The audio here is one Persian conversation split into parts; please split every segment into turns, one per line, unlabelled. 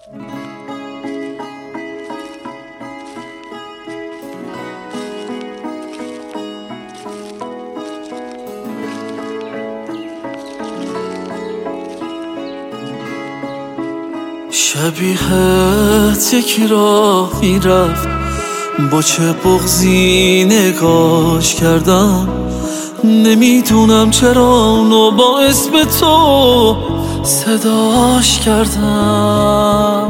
شبیهت یکی راه میرفت، با چه بغضی نگاش کردم. نمیدونم چرا اونو با اسم تو صداش کردم.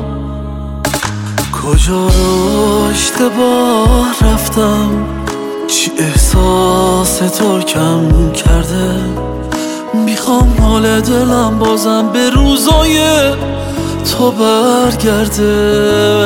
کجا رو اشتباه رفتم، چی احساس تو کم کرده. میخوام حال دلم بازم به روزای تو برگرده.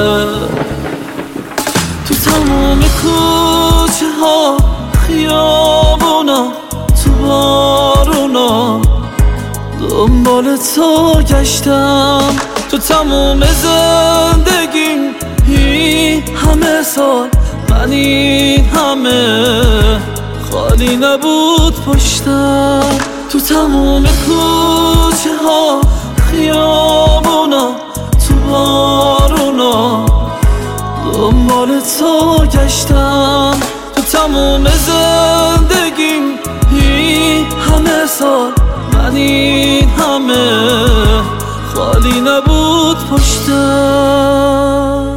تو تمام کوچه ها، خیابونا، تو بارونا دنبال تو گشتم. تو تمام زندگیم این همه سال، من این همه خالی نبود پشتم. تو تمام کوچه ها، خیابونا، تو بارونا دنبال تو گشتم. تو تمام زندگیم این همه سال، من این همه خالی نبود پشتم.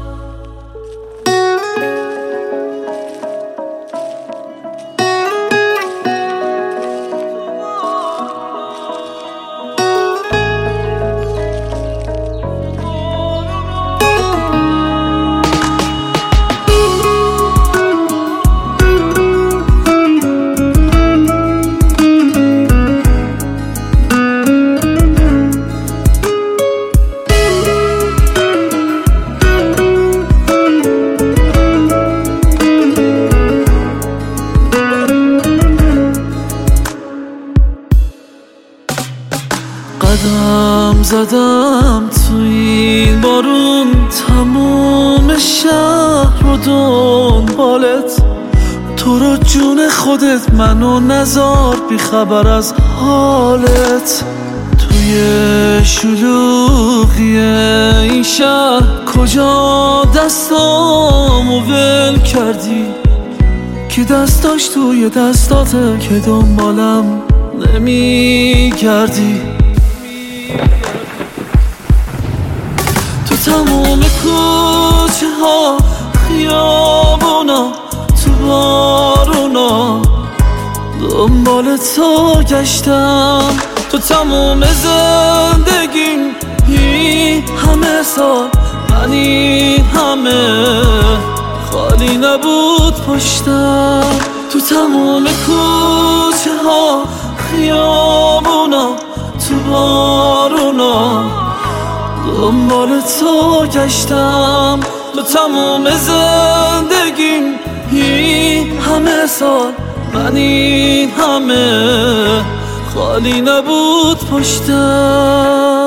قدم زدم تو این بارون، تموم شهر رو دنبالت. تو رو جون خودت منو نزار بی خبر از حالت. توی شلوغی این شهر کجا دستامو ول کردی؟ کی دستاش توی دستاته که دنبالم نمیگردی؟ تو تمام کوچه ها، خیابونا، تو بارونا دنبال تو گشتم. تو تمام زندگیم این همه سال، من این همه خالی نبود پشتم. تو تمام کوچه ها، خیابونا، تو بارونا دنبال تو گشتم. تو تمام زندگیم این همه سال، من این همه خالی نبود پشتم.